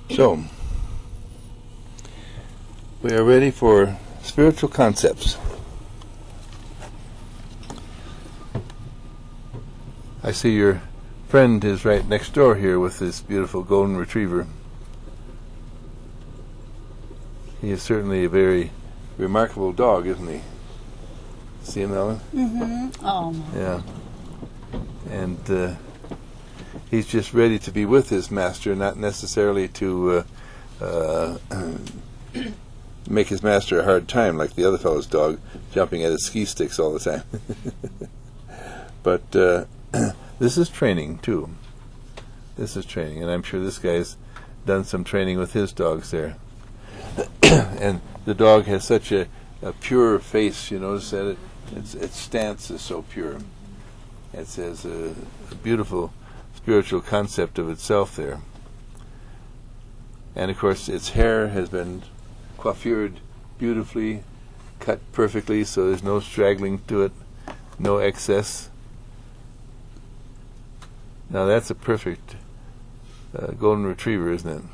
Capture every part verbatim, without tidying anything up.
So, we are ready for spiritual concepts. I see your friend is right next door here with this beautiful golden retriever. He is certainly a very remarkable dog, isn't he? See him, Ellen? Mm-hmm. Oh. Yeah. And uh, he's just ready to be with his master, not necessarily to uh, uh, make his master a hard time like the other fellow's dog, jumping at his ski sticks all the time. But uh, this is training, too. This is training, and I'm sure this guy's done some training with his dogs there. And the dog has such a, a pure face, you notice that it, its, its stance is so pure. It says a, a beautiful spiritual concept of itself there. And of course its hair has been coiffured beautifully, cut perfectly, so there's no straggling to it, no excess. Now that's a perfect uh, golden retriever, isn't it?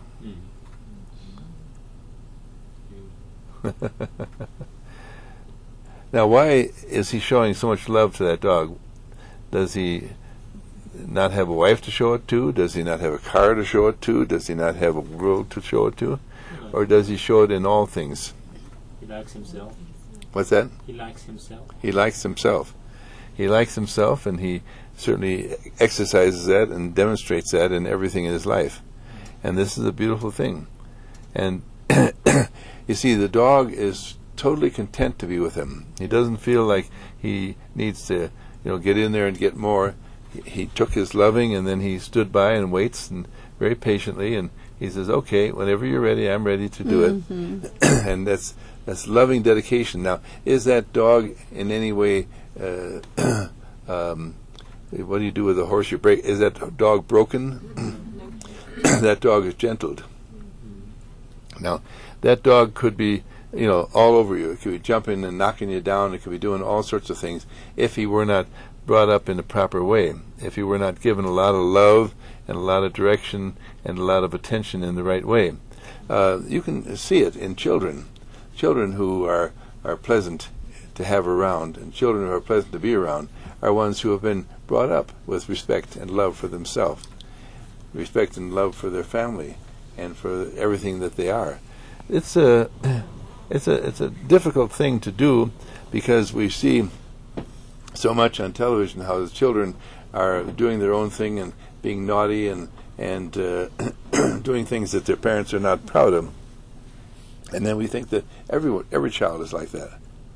Now, why is he showing so much love to that dog? Does he not have a wife to show it to? Does he not have a car to show it to? Does he not have a world to show it to? Or does he show it in all things? He likes himself. What's that? He likes himself. He likes himself. He likes himself, and he certainly exercises that and demonstrates that in everything in his life. And this is a beautiful thing. And you see, the dog is totally content to be with him. He doesn't feel like he needs to, you know, get in there and get more. He, he took his loving, and then he stood by and waits, and very patiently, and he says, "Okay, whenever you're ready, I'm ready to do mm-hmm. it." And that's that's loving dedication. Now, is that dog in any way? Uh, um, what do you do with a horse? You break? Is that dog broken? That dog is gentled. Now, that dog could be, you know, all over you. It could be jumping and knocking you down. It could be doing all sorts of things if he were not brought up in the proper way, if he were not given a lot of love and a lot of direction and a lot of attention in the right way. Uh, you can see it in children. Children who are, are pleasant to have around and children who are pleasant to be around are ones who have been brought up with respect and love for themselves, respect and love for their family, and for everything that they are. It's a, it's a, it's a difficult thing to do because we see so much on television how the children are doing their own thing and being naughty and and uh, doing things that their parents are not proud of, and then we think that everyone, every child is like that,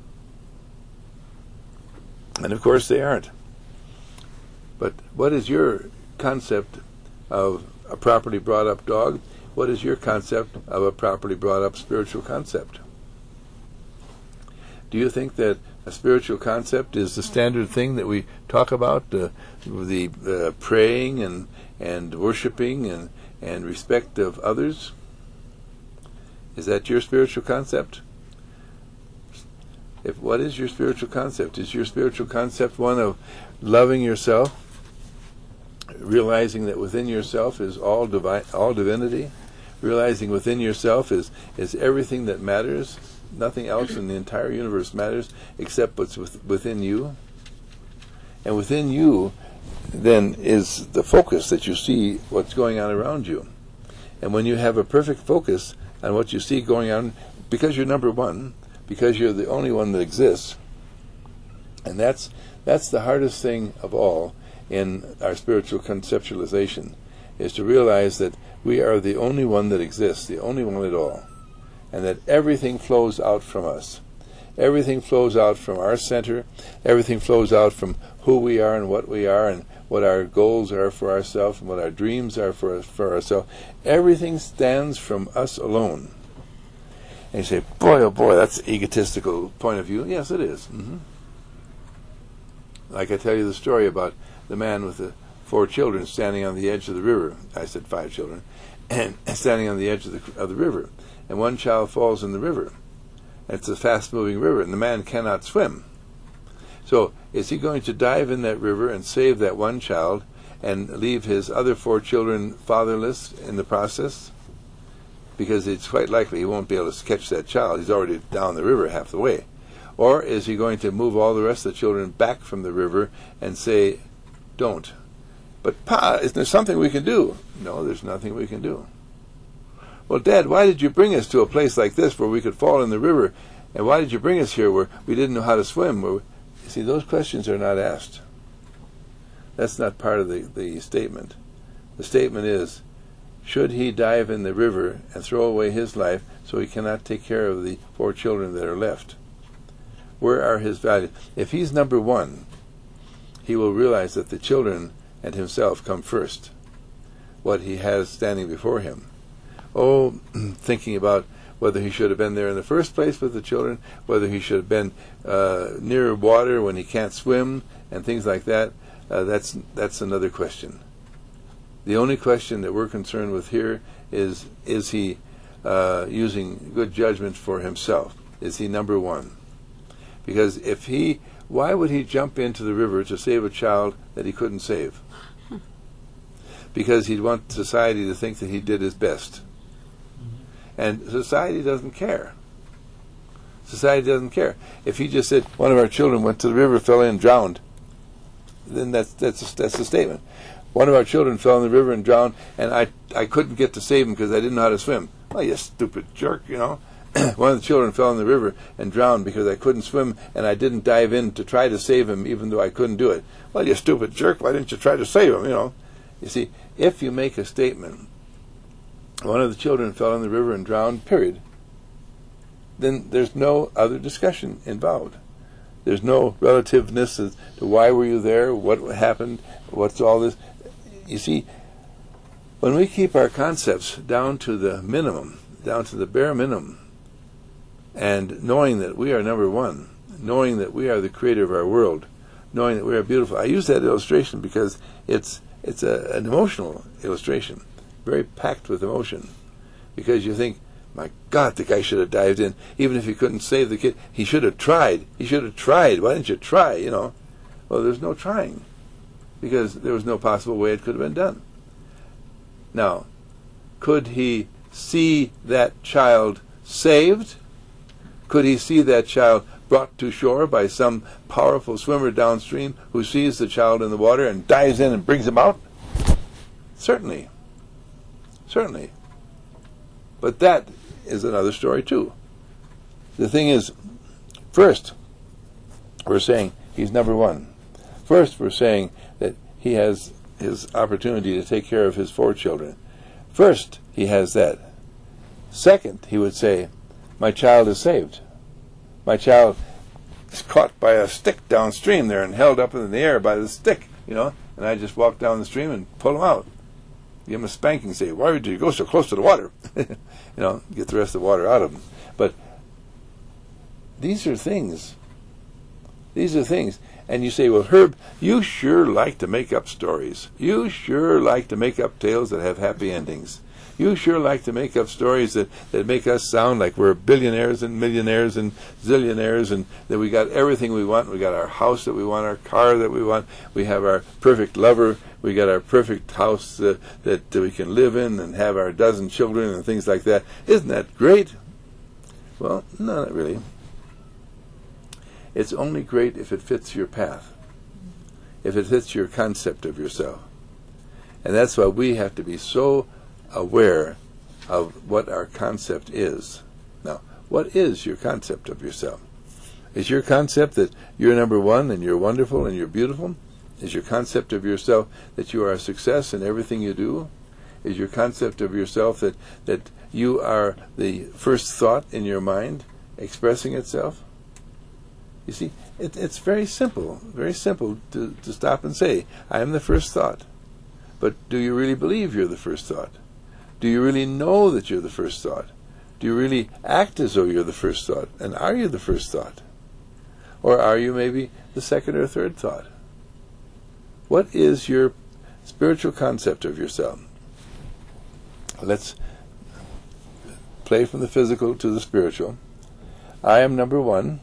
and of course they aren't. But what is your concept of a properly brought up dog? What is your concept of a properly brought up spiritual concept? Do you think that a spiritual concept is the standard thing that we talk about, uh, the uh, praying and and worshiping and, and respect of others? Is that your spiritual concept? If what is your spiritual concept? Is your spiritual concept one of loving yourself, realizing that within yourself is all divine, all divinity, realizing within yourself is is everything that matters? Nothing else in the entire universe matters except what's with, within you. And within you, then, is the focus that you see what's going on around you. And when you have a perfect focus on what you see going on, because you're number one, because you're the only one that exists, and that's that's the hardest thing of all in our spiritual conceptualization, is to realize that we are the only one that exists, the only one at all. And that everything flows out from us. Everything flows out from our center. Everything flows out from who we are and what we are and what our goals are for ourselves and what our dreams are for us, for ourselves. Everything stands from us alone. And you say, boy, oh boy, that's an egotistical point of view. Yes, it is. Mm-hmm. Like I tell you the story about the man with the four children standing on the edge of the river. I said five children. And standing on the edge of the, of the river. And one child falls in the river. It's a fast-moving river, and the man cannot swim. So is he going to dive in that river and save that one child and leave his other four children fatherless in the process? because it's quite likely he won't be able to catch that child. He's already down the river half the way. Or is he going to move all the rest of the children back from the river and say, don't? But Pa, isn't there something we can do? No, there's nothing we can do. Well, Dad, why did you bring us to a place like this where we could fall in the river? And why did you bring us here where we didn't know how to swim? Where we... You see, those questions are not asked. That's not part of the, the statement. The statement is, should he dive in the river and throw away his life so he cannot take care of the four children that are left? Where are his values? If he's number one, he will realize that the children and himself come first, what he has standing before him. Oh, thinking about whether he should have been there in the first place with the children, whether he should have been uh, near water when he can't swim, and things like that, uh, that's that's another question. The only question that we're concerned with here is, is he uh, using good judgment for himself? Is he number one? Because if he, why would he jump into the river to save a child that he couldn't save? Because he'd want society to think that he did his best. And society doesn't care. Society doesn't care. If he just said, one of our children went to the river, fell in, drowned, then that's that's a, that's a statement. One of our children fell in the river and drowned, and I I couldn't get to save him because I didn't know how to swim. Well, you stupid jerk, you know. One of the children fell in the river and drowned because I couldn't swim and I didn't dive in to try to save him even though I couldn't do it. Well, you stupid jerk, why didn't you try to save him, you know? You see, if you make a statement, one of the children fell in the river and drowned, period, then there's no other discussion involved. There's no relativeness as to why were you there, what happened, what's all this. You see, when we keep our concepts down to the minimum, down to the bare minimum, and knowing that we are number one, knowing that we are the creator of our world, knowing that we are beautiful. I use that illustration because it's it's a, an emotional illustration, very packed with emotion. Because you think, my God, the guy should have dived in. Even if he couldn't save the kid, he should have tried. He should have tried. Why didn't you try, you know? Well, there's no trying, because there was no possible way it could have been done. Now, could he see that child saved? Could he see that child brought to shore by some powerful swimmer downstream who sees the child in the water and dives in and brings him out? Certainly. Certainly. But that is another story too. The thing is, first, we're saying he's number one. First, we're saying that he has his opportunity to take care of his four children. First, he has that. Second, he would say, my child is saved. My child is caught by a stick downstream there and held up in the air by the stick, you know, and I just walk down the stream and pull him out. Give him a spanking, say, why did you go so close to the water? You know, get the rest of the water out of him. But these are things. These are things. And you say, well, Herb, you sure like to make up stories. You sure like to make up tales that have happy endings. You sure like to make up stories that, that make us sound like we're billionaires and millionaires and zillionaires and that we got everything we want. We got our house that we want, our car that we want. We have our perfect lover. We got our perfect house uh, that uh, we can live in and have our dozen children and things like that. Isn't that great? Well, no, not really. It's only great if it fits your path, if it fits your concept of yourself. And that's why we have to be so aware of what our concept is. Now, what is your concept of yourself? Is your concept that you're number one and you're wonderful and you're beautiful? Is your concept of yourself that you are a success in everything you do? Is your concept of yourself that, that you are the first thought in your mind expressing itself? You see, it, it's very simple, very simple to, to stop and say, I am the first thought. But do you really believe you're the first thought? Do you really know that you're the first thought? Do you really act as though you're the first thought? And are you the first thought? Or are you maybe the second or third thought? What is your spiritual concept of yourself? Let's play from the physical to the spiritual. I am number one.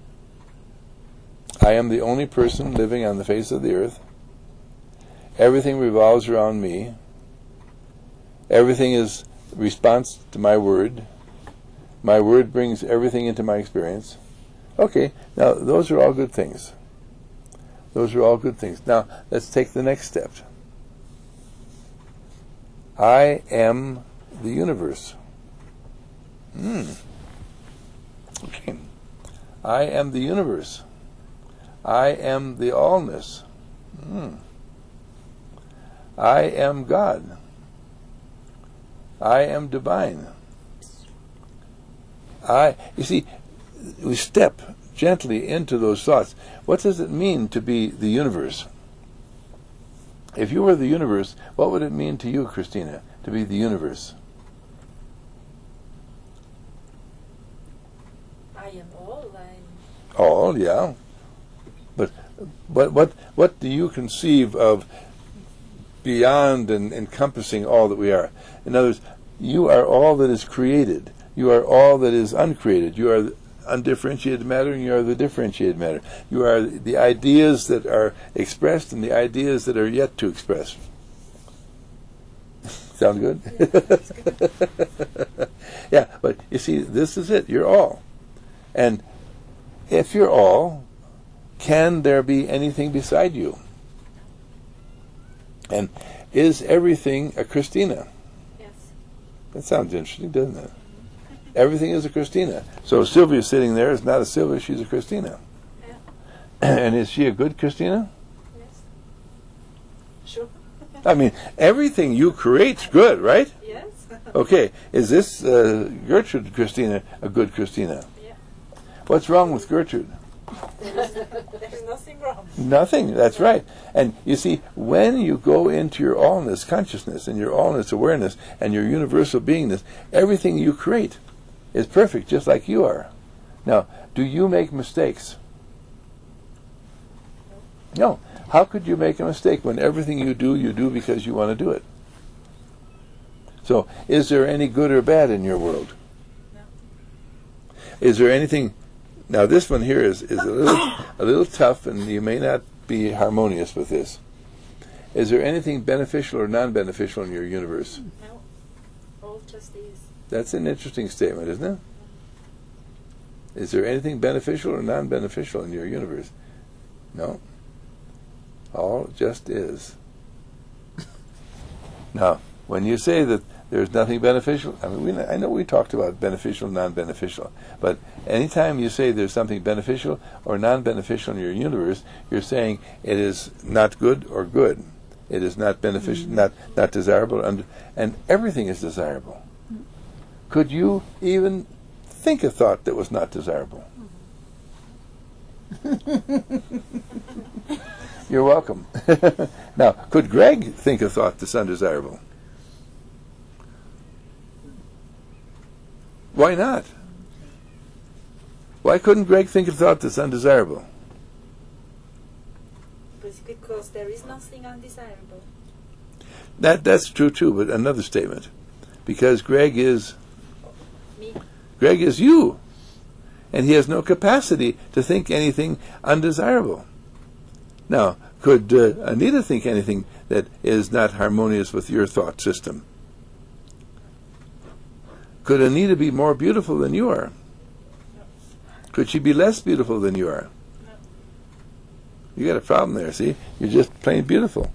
I am the only person living on the face of the earth. Everything revolves around me. Everything is response to my word. My word brings everything into my experience. Okay, now those are all good things. Those are all good things. Now, let's take the next step. I am the universe. Hmm. Okay. I am the universe. I am the allness. Hmm. I am God. I am divine. I, you see, we step gently into those thoughts. What does it mean to be the universe? If you were the universe, what would it mean to you, Christina, to be the universe? I am all. I'm All, yeah. But but what what do you conceive of beyond and encompassing all that we are? In other words, you are all that is created. You are all that is uncreated. You are the undifferentiated matter, and you are the differentiated matter. You are the ideas that are expressed and the ideas that are yet to express. Sound good? Yeah, that's good. Yeah, but you see, this is it. You're all. And if you're all, can there be anything beside you? And is everything a Christina? Yes. That sounds interesting, doesn't it? Everything is a Christina. So Sylvia sitting there is not a Sylvia, she's a Christina. Yeah. And is she a good Christina? Yes. Sure. I mean, everything you create's good, right? Yes. Okay, is this uh, Gertrude Christina a good Christina? Yeah. What's wrong with Gertrude? There's, there's nothing wrong. Nothing, that's right. And you see, when you go into your allness consciousness and your allness awareness and your universal beingness, everything you create is perfect, just like you are. Now, do you make mistakes? No. How could you make a mistake when everything you do, you do because you want to do it? So, is there any good or bad in your world? No. Is there anything... Now, this one here is, is a little a little tough, and you may not be harmonious with this. Is there anything beneficial or non-beneficial in your universe? No. All just is. That's an interesting statement, isn't it? Is there anything beneficial or non-beneficial in your universe? No. All just is. Now, when you say that there's nothing beneficial, I mean, we, I know we talked about beneficial, non-beneficial, but anytime you say there's something beneficial or non-beneficial in your universe, you're saying it is not good or good. It is not beneficial, mm-hmm. not not desirable, and, and everything is desirable. Mm-hmm. Could you even think a thought that was not desirable? Mm-hmm. You're welcome. Now, could Greg think a thought that's undesirable? Why not? Why couldn't Greg think a thought that's undesirable? Because there is nothing undesirable. That that's true too, but another statement. Because Greg is Me. Greg is you. And he has no capacity to think anything undesirable. Now, could uh, Anita think anything that is not harmonious with your thought system? Could Anita be more beautiful than you are? No. Could she be less beautiful than you are? No. You got a problem there, see? You're just plain beautiful.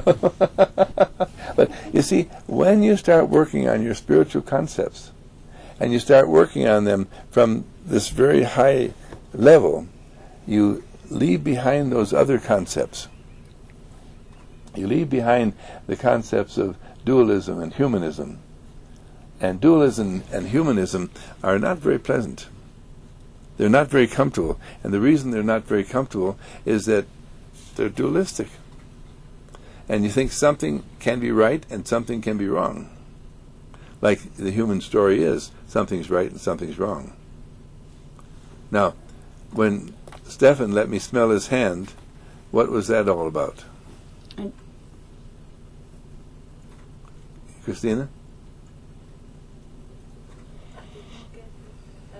But you see, when you start working on your spiritual concepts, and you start working on them from this very high level, you leave behind those other concepts. You leave behind the concepts of dualism and humanism. And dualism and humanism are not very pleasant. They're not very comfortable. And the reason they're not very comfortable is that they're dualistic. And you think something can be right and something can be wrong. Like the human story is, something's right and something's wrong. Now, when Stefan let me smell his hand, what was that all about? I Christina? I did not get uh,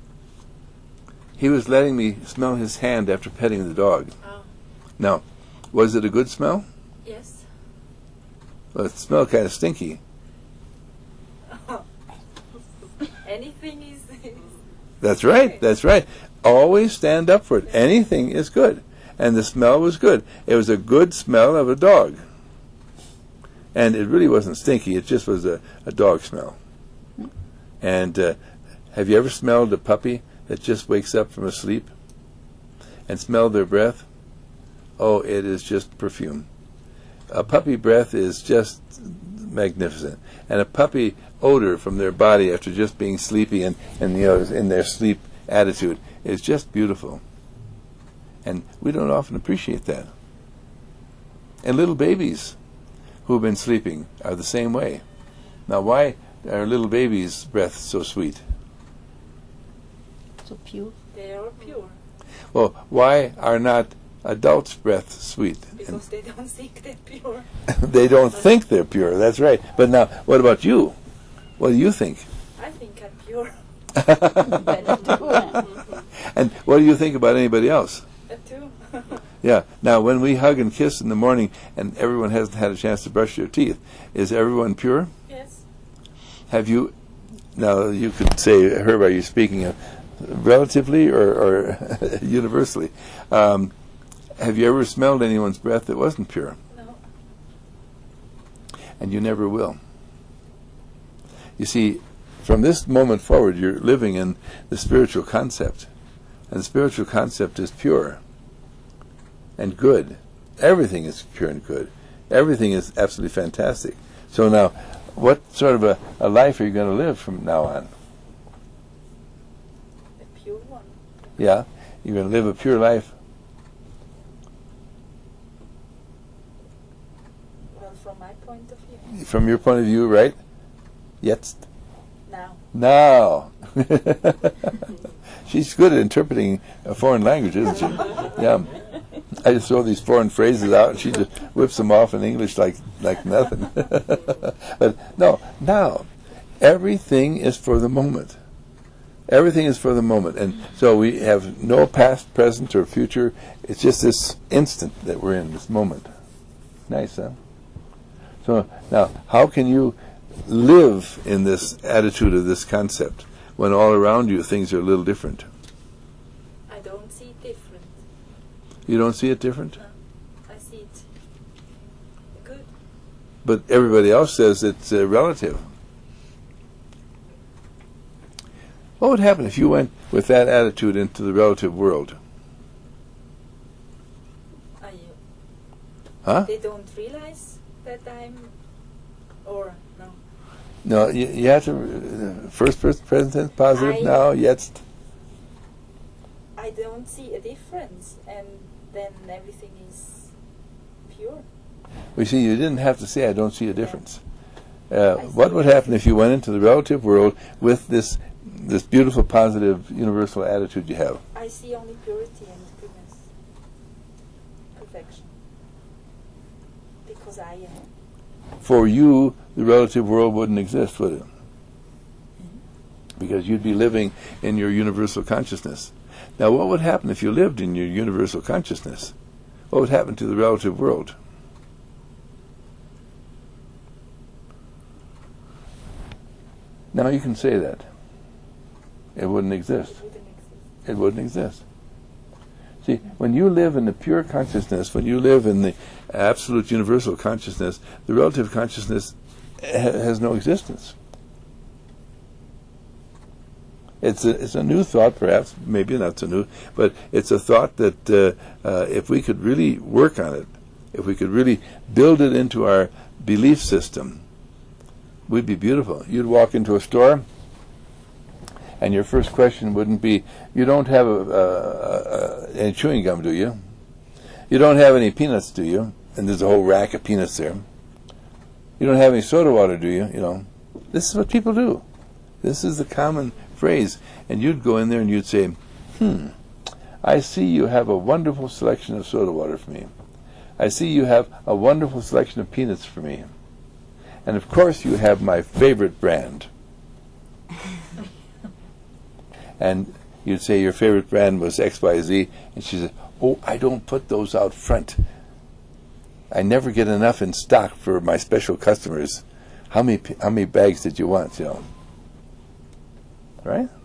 He was letting me smell his hand after petting the dog. oh, Now, was it a good smell? yes. Well, it smelled kind of stinky. Anything is, is That's right. That's right. Always stand up for it. Anything is good. And the smell was good. It was a good smell of a dog. And it really wasn't stinky. It just was a, a dog smell. And uh, have you ever smelled a puppy that just wakes up from a sleep and smelled their breath? Oh, it is just perfume. A puppy breath is just magnificent. And a puppy odor from their body after just being sleepy and, and you know, in their sleep attitude is just beautiful. And we don't often appreciate that. And little babies who have been sleeping are the same way. Now, why are little babies' breath so sweet? So pure. they are pure Well, why are not adults' breath sweet? because they don't think they're pure. They don't think they're pure. That's right. But now, what about you? What do you think? I think I'm pure. And what do you think about anybody else? Uh, too. Yeah. Now, when we hug and kiss in the morning and everyone hasn't had a chance to brush their teeth, is everyone pure? Yes. Have you, now you could say, Herb, are you speaking of relatively or, or universally? Um, have you ever smelled anyone's breath that wasn't pure? No. And you never will. You see, from this moment forward, you're living in the spiritual concept. And the spiritual concept is pure and good. Everything is pure and good. Everything is absolutely fantastic. So now, what sort of a, a life are you going to live from now on? A pure one. Yeah? You're going to live a pure life? Well, from my point of view. From your point of view, right? Jetzt? Now. Now. She's good at interpreting a foreign language, isn't she? Yeah. I just throw these foreign phrases out and she just whips them off in English like, like nothing. But no, now, everything is for the moment. Everything is for the moment. And so we have no past, present, or future. It's just this instant that we're in, this moment. Nice, huh? So now, how can you live in this attitude of this concept when all around you things are a little different? I don't see it different. You don't see it different? No. I see it good. But everybody else says it's uh, relative. What would happen if you went with that attitude into the relative world? Are you? Huh? They don't realize that I'm, or no. No, you, you have to, uh, first person present tense, positive, I- now, jetzt. I don't see a difference, and then everything is pure. We see, you didn't have to say, I don't see a difference. Uh, I what see. would happen if you went into the relative world with this this beautiful, positive, universal attitude you have? I see only purity and goodness, perfection, because I am. For you, the relative world wouldn't exist, would it? Because you'd be living in your universal consciousness. Now, what would happen if you lived in your universal consciousness? What would happen to the relative world? Now you can say that. It wouldn't exist. It wouldn't exist. It wouldn't exist. See, when you live in the pure consciousness, when you live in the absolute universal consciousness, the relative consciousness ha- has no existence. It's a, it's a new thought, perhaps, maybe not so new, but it's a thought that uh, uh, if we could really work on it, if we could really build it into our belief system, we'd be beautiful. You'd walk into a store, and your first question wouldn't be, you don't have a, a, a, any chewing gum, do you? You don't have any peanuts, do you? And there's a whole rack of peanuts there. You don't have any soda water, do you? You know, this is what people do. This is the common phrase. And you'd go in there and you'd say, hmm, I see you have a wonderful selection of soda water for me. I see you have a wonderful selection of peanuts for me. And of course you have my favorite brand. And you'd say your favorite brand was X Y Z, and she said, oh, I don't put those out front. I never get enough in stock for my special customers. How many p- how many bags did you want? You know, right?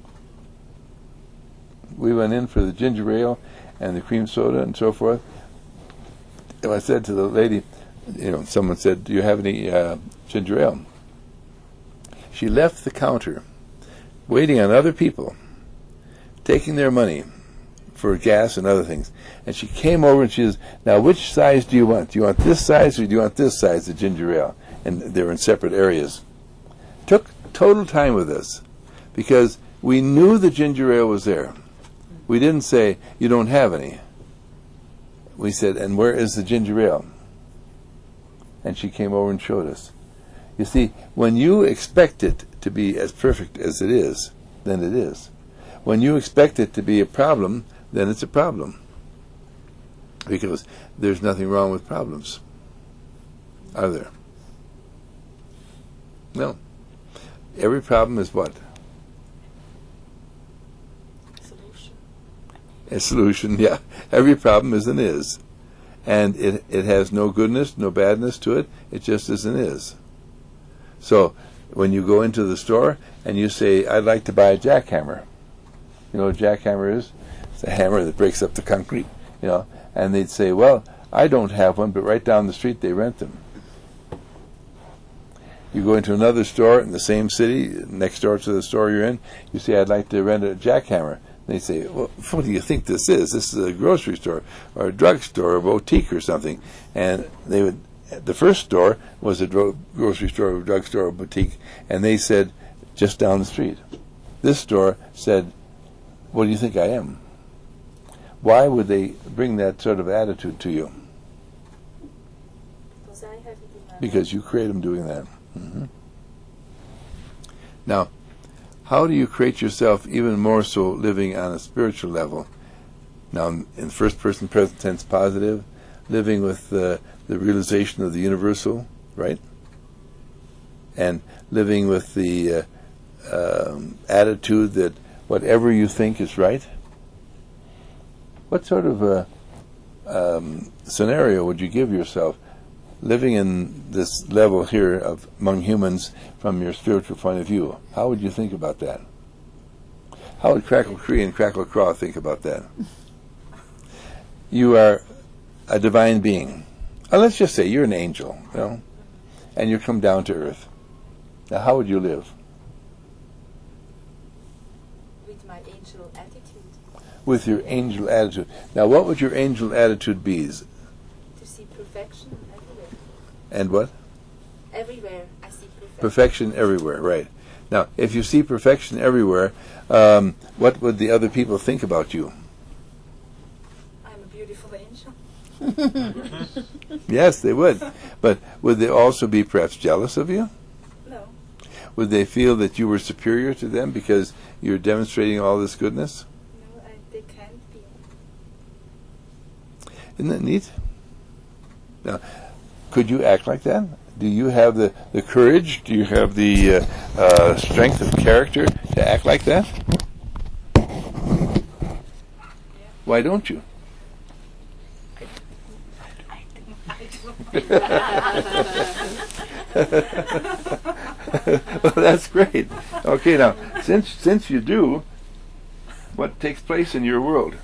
We went in for the ginger ale and the cream soda and so forth. And I said to the lady, you know, someone said, "Do you have any uh, ginger ale?" She left the counter, waiting on other people, taking their money for gas and other things. And she came over and she says, "Now, which size do you want? Do you want this size or do you want this size of ginger ale?" And they were in separate areas. Took total time with us because we knew the ginger ale was there. We didn't say, "You don't have any." We said, "And where is the ginger ale?" And she came over and showed us. You see, when you expect it to be as perfect as it is, then it is. When you expect it to be a problem, then it's a problem. Because there's nothing wrong with problems. Are there? No. Every problem is what? Solution. A solution, yeah. Every problem is an is. And it it has no goodness, no badness to it. It just is an is. So, when you go into the store and you say, "I'd like to buy a jackhammer." You know what a jackhammer is? It's a hammer that breaks up the concrete, you know. And they'd say, "Well, I don't have one, but right down the street they rent them." You go into another store in the same city, next door to the store you're in, you say, "I'd like to rent a jackhammer." They say, "Well, what do you think this is? This is a grocery store or a drugstore or a boutique or something." And they would, the first store was a dro- grocery store or drugstore or boutique, and they said, "Just down the street." This store said, "What do you think I am?" Why would they bring that sort of attitude to you? Because I have it in my Because you create them doing that. Mm-hmm. Now, how do you create yourself even more so living on a spiritual level? Now, in first person present tense positive, living with uh, the realization of the universal, right? And living with the uh, um, attitude that whatever you think is right. What sort of a um, scenario would you give yourself living in this level here of among humans from your spiritual point of view? How would you think about that? How would Crackle Cree and Crackle Craw think about that? You are a divine being. Uh, let's just say you're an angel, you know, and you come down to earth. Now, how would you live? with my angel attitude. With your angel attitude. Now, what would your angel attitude be? To see perfection everywhere. And what? Everywhere I see perfection. Perfection everywhere, right. Now, if you see perfection everywhere, um, what would the other people think about you? I'm a beautiful angel. Yes, they would. But would they also be perhaps jealous of you? No. Would they feel that you were superior to them because you're demonstrating all this goodness? No, I, they can't be. Isn't that neat? Now, could you act like that? Do you have the, the courage? Do you have the uh, uh, strength of character to act like that? Yeah. Why don't you? Well, that's great. Okay, now, since since you do, what takes place in your world?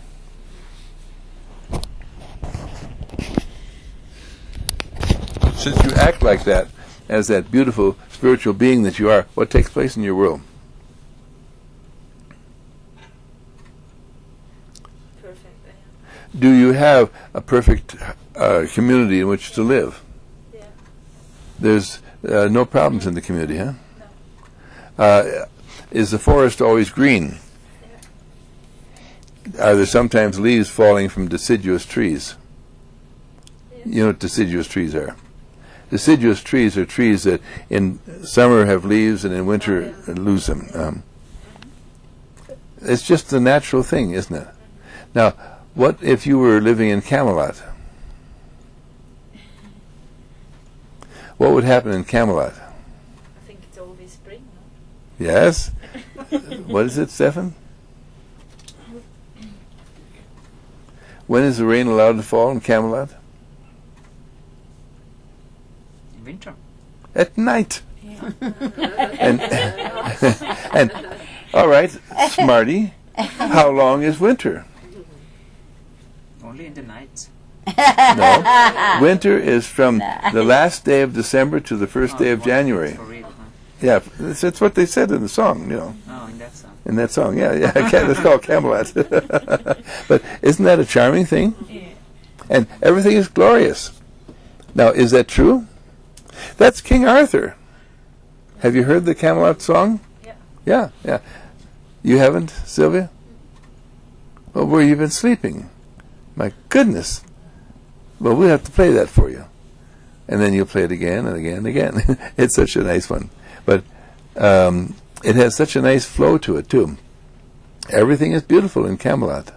Since you act like that, as that beautiful spiritual being that you are, what takes place in your world? Perfect. I am. Do you have a perfect uh, community in which to live? Yeah. There's uh, no problems in the community, huh? No. Uh, is the forest always green? Yeah. Are there sometimes leaves falling from deciduous trees? Yeah. You know what deciduous trees are? Deciduous trees are trees that in summer have leaves and in winter Oh, yeah. lose them. Um, it's just a natural thing, isn't it? Now, what if you were living in Camelot? What would happen in Camelot? I think it's always spring, no? Yes? What is it, Stefan? When is the rain allowed to fall in Camelot? Winter. At night. and, and, all right, Smarty, how long is winter? Only in the night. No. Winter is from the last day of December to the first Oh, day of one- January. For real, huh? Yeah, that's, that's what they said in the song, you know. Oh, in that song. In that song, yeah, yeah. It's called Camelot. But isn't that a charming thing? Yeah. And everything is glorious. Now, is that true? That's King Arthur. Have you heard the Camelot song? Yeah. Yeah, yeah. You haven't, Sylvia? Well, where you been sleeping? My goodness. Well, we'll have to play that for you. And then you'll play it again and again and again. It's such a nice one. But um, it has such a nice flow to it, too. Everything is beautiful in Camelot.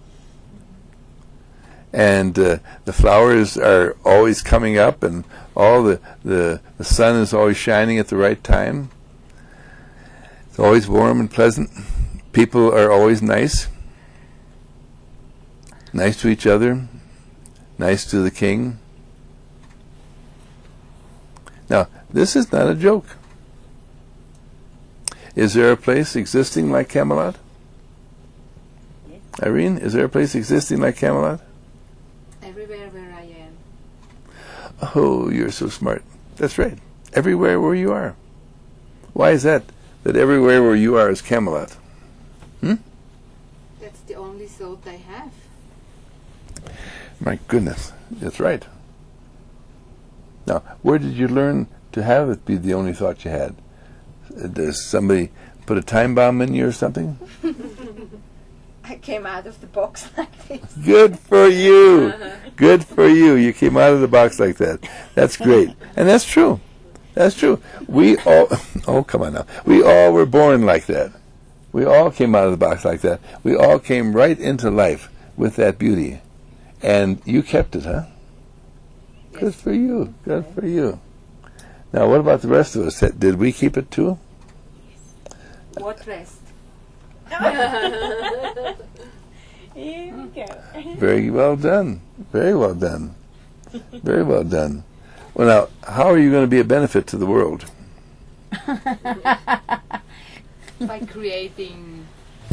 And uh, the flowers are always coming up, and all the, the the sun is always shining at the right time. It's always warm and pleasant. People are always nice. Nice to each other. Nice to the king. Now, this is not a joke. Is there a place existing like Camelot? Yes. Irene, is there a place existing like Camelot? Everywhere where I am. Oh, you're so smart. That's right. Everywhere where you are. Why is that? That everywhere where you are is Camelot. Hmm? That's the only thought I have. My goodness. That's right. Now, where did you learn to have it be the only thought you had? Uh, Does somebody put a time bomb in you or something? I came out of the box like this. Good for you. Good for you. You came out of the box like that. That's great. And that's true. That's true. We all, oh, come on now. We all were born like that. We all came out of the box like that. We all came right into life with that beauty. And you kept it, huh? Good for you. Good for you. Now, what about the rest of us? Did we keep it too? What rest? Here we go. Very well done. Very well done. Very well done. Well, now, how are you going to be a benefit to the world? By creating.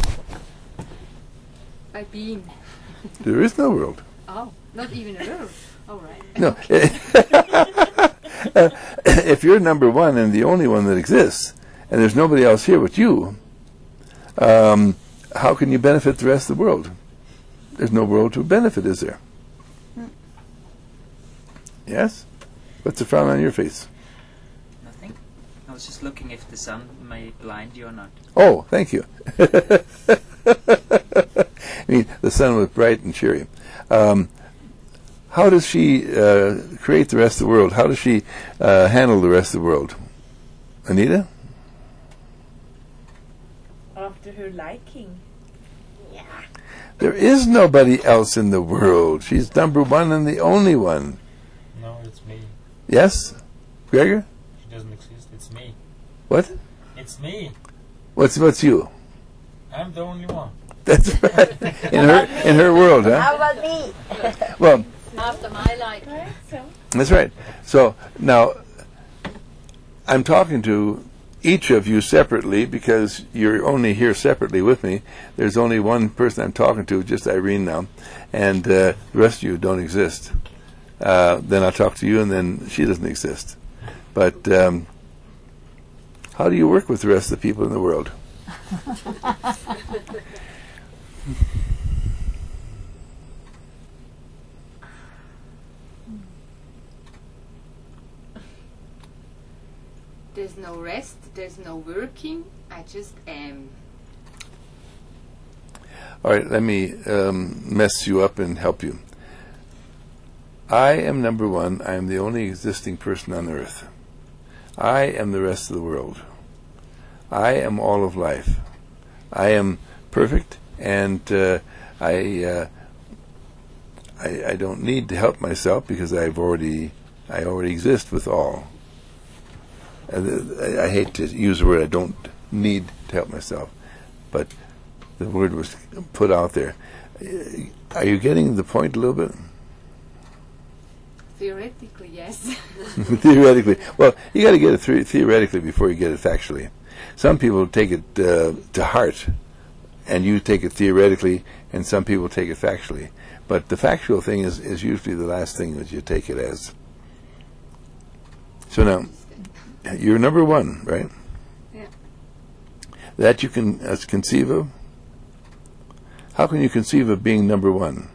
By being. There is no world. Oh, not even a world. All right. No. Uh, if you're number one and the only one that exists, and there's nobody else here but you, um, how can you benefit the rest of the world? There's no world to benefit, is there? Yes? What's the frown on your face? Nothing. I was just looking if the sun may blind you or not. Oh, thank you. I mean, the sun was bright and cheery. Um, how does she uh, create the rest of the world? How does she uh, handle the rest of the world? Anita? After her liking. Yeah. There is nobody else in the world. She's number one and the only one. No, it's me. Yes? Gregor? She doesn't exist. It's me. What? It's me. What's what's you? I'm the only one. That's right. In her in her world, huh? How about me? Well, After my liking. Right, so. that's right. So now I'm talking to each of you separately because you're only here separately with me. There's only one person I'm talking to, just Irene now, and uh, the rest of you don't exist. Uh, then I'll talk to you, and then she doesn't exist. But um, how do you work with the rest of the people in the world? There's no rest, there's no working, I just am. All right, let me um, mess you up and help you. I am number one. I am the only existing person on earth. I am the rest of the world. I am all of life. I am perfect, and uh, I, uh, I I don't need to help myself because I've already I already exist with all. I, I hate to use the word I don't need to help myself, but the word was put out there. Are you getting the point a little bit? Theoretically, yes. Theoretically. Well, you got to get it through theoretically before you get it factually. Some people take it uh, to heart, and you take it theoretically, and some people take it factually. But the factual thing is, is usually the last thing that you take it as. So now, you're number one, right? Yeah. That you can uh, conceive of? How can you conceive of being number one?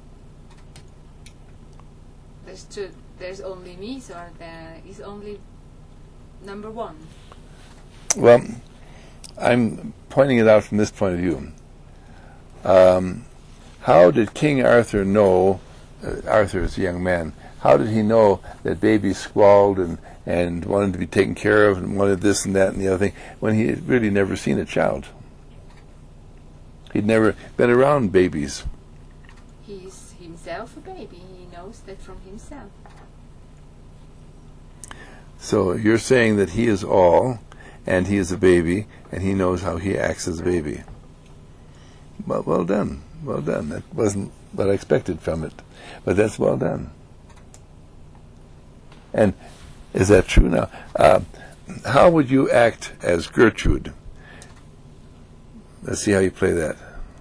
There's two, there's only me, so there is only number one. Well, I'm pointing it out from this point of view. Um, how did King Arthur know, uh, Arthur is a young man, how did he know that babies squalled and, and wanted to be taken care of and wanted this and that and the other thing when he had really never seen a child? He'd never been around babies. He's himself a baby. He knows that from himself. So you're saying that he is all, and he is a baby, and he knows how he acts as a baby. Well, well done. Well done. That wasn't what I expected from it, but that's well done. And is that true now? Uh, how would you act as Gertrude? Let's see how you play that.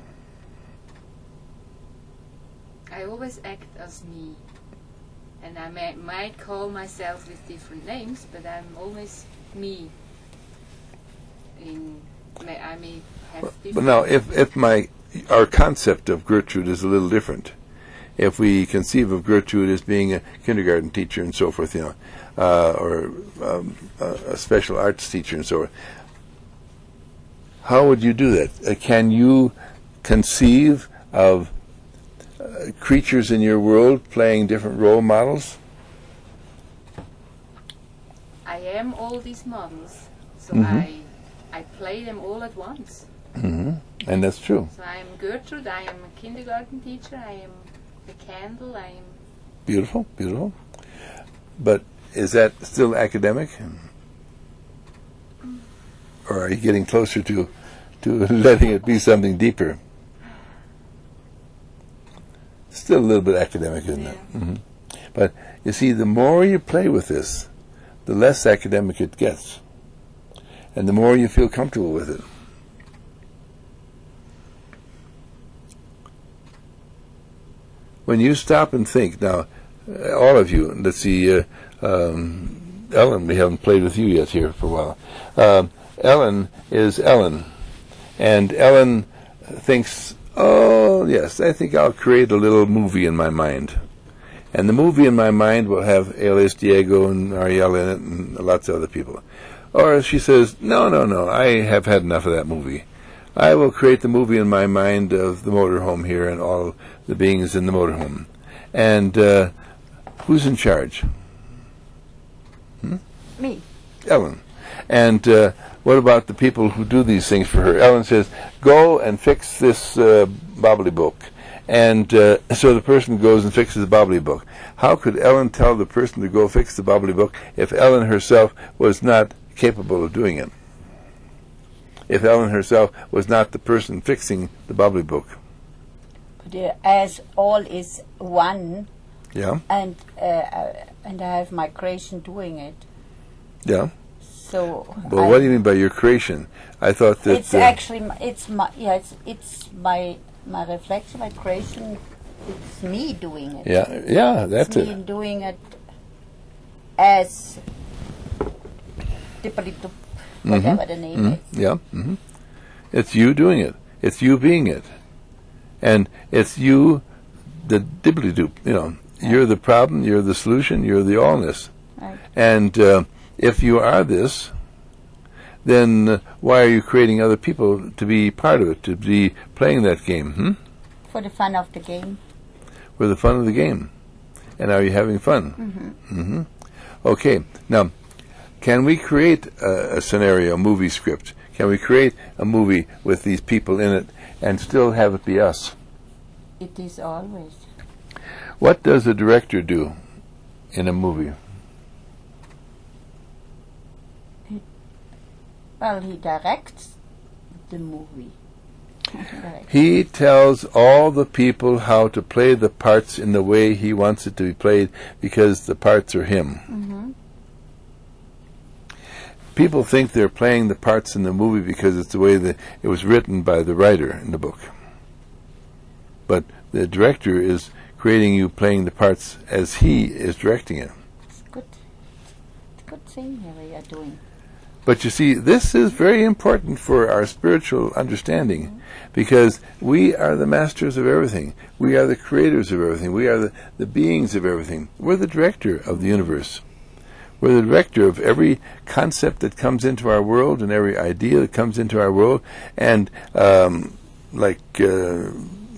I always act as me. And I may, might call myself with different names, but I'm always me. In, may, I may have different... But now, if, if my our concept of Gertrude is a little different, if we conceive of Gertrude as being a kindergarten teacher and so forth, you know, uh, or um, a, a special arts teacher and so forth, how would you do that? Uh, can you conceive of uh, creatures in your world playing different role models? I am all these models, so Mhm. I I play them all at once. Mm-hmm. And that's true. So I am Gertrude, I am a kindergarten teacher, I am the candle, I am... Beautiful, beautiful. But is that still academic? Or are you getting closer to to letting it be something deeper? Still a little bit academic, isn't it? Yeah. Mm-hmm. But you see, the more you play with this, the less academic it gets. And the more you feel comfortable with it. When you stop and think, now, uh, all of you, let's see, uh, um, Ellen, we haven't played with you yet here for a while. Um, Ellen is Ellen. And Ellen thinks, oh, yes, I think I'll create a little movie in my mind. And the movie in my mind will have Elias Diego and Ariel in it and lots of other people. Or she says, no, no, no, I have had enough of that movie. I will create the movie in my mind of the motorhome here and all the beings in the motorhome. And uh, who's in charge? Hmm? Me. Ellen. And uh, what about the people who do these things for her? Ellen says, go and fix this uh, bobbly-book. And uh, so the person goes and fixes the bobbly-book. How could Ellen tell the person to go fix the bobbly-book if Ellen herself was not capable of doing it? If Ellen herself was not the person fixing the bobbly-book? But uh, as all is one, Yeah? and uh, uh, and I have my creation doing it. Yeah? So. Well, I, what do you mean by your creation? I thought that... It's uh, actually my, it's my yeah it's it's my my reflection, my creation. It's me doing it. Yeah, yeah, that's it's it. me doing it as dippity-dop, whatever the name Mhm. is. Yeah. hmm It's you doing it. It's you being it. And it's you, the dibbly-doop, you know. You're the problem, you're the solution, you're the allness. Right. And uh, if you are this, then uh, why are you creating other people to be part of it, to be playing that game? Hmm? For the fun of the game. For the fun of the game. And are you having fun? Mm-hmm. Mm-hmm. Okay. Now, can we create a, a scenario, a movie script? Can we create a movie with these people in it and still have it be us? It is always. What does a director do in a movie? Well, he directs the movie. Right. He tells all the people how to play the parts in the way he wants it to be played because the parts are him. Mhm. People think they're playing the parts in the movie because it's the way that it was written by the writer in the book. But the director is creating you playing the parts as he is directing it. It's good. It's a good thing here we are doing. But you see, this is very important for our spiritual understanding because we are the masters of everything. We are the creators of everything. We are the, the beings of everything. We're the director of the universe. We're the director of every concept that comes into our world and every idea that comes into our world. And um, like uh,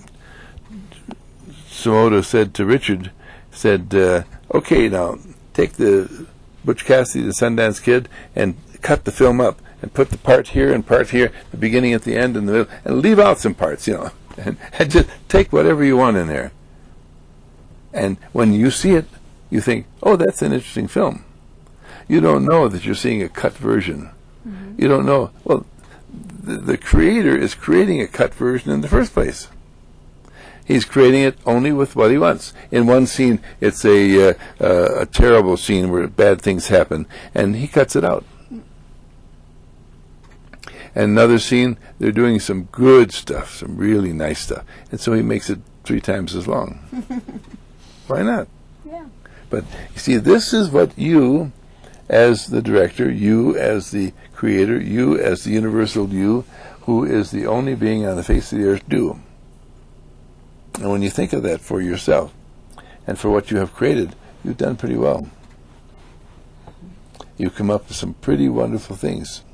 Somoto said to Richard, said, uh, okay, now take the Butch Cassidy, the Sundance Kid, and cut the film up and put the part here and part here, the beginning at the end and the middle, and leave out some parts, you know, and, and just take whatever you want in there. And when you see it, you think, oh, that's an interesting film. You don't know that you're seeing a cut version. Mm-hmm. You don't know. Well, the, the creator is creating a cut version in the first place. He's creating it only with what he wants. In one scene, it's a uh, uh, a terrible scene where bad things happen, and he cuts it out. And another scene, they're doing some good stuff, some really nice stuff, and so he makes it three times as long. Why not? Yeah. But you see, this is what you, as the director, you as the creator, you as the universal you, who is the only being on the face of the earth, do. And when you think of that for yourself and for what you have created, you've done pretty well. You've come up with some pretty wonderful things.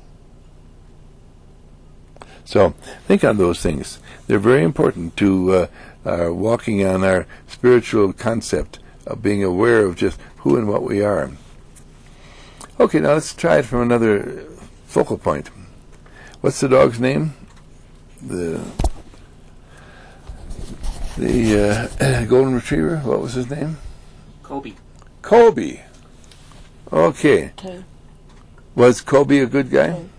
So think on those things. They're very important to uh, uh, walking on our spiritual concept of being aware of just who and what we are. Okay, now let's try it from another focal point. What's the dog's name? The the uh, golden retriever. What was his name? Kobe. Kobe. Okay. Okay. Was Kobe a good guy? Okay.